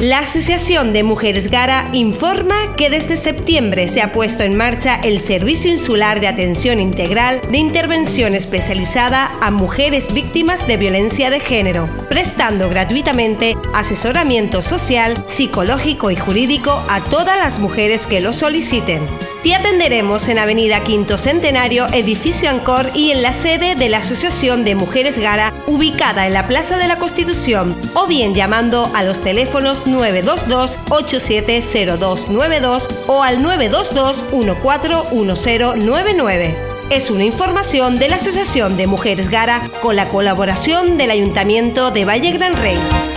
La Asociación de Mujeres Gara informa que desde septiembre se ha puesto en marcha el Servicio Insular de Atención Integral de Intervención Especializada a Mujeres Víctimas de Violencia de Género, prestando gratuitamente asesoramiento social, psicológico y jurídico a todas las mujeres que lo soliciten. Te atenderemos en Avenida Quinto Centenario, Edificio Ancor y en la sede de la Asociación de Mujeres Gara, ubicada en la Plaza de la Constitución, o bien llamando a los teléfonos 922-870292 o al 922-141099. Es una información de la Asociación de Mujeres Gara con la colaboración del Ayuntamiento de Valle Gran Rey.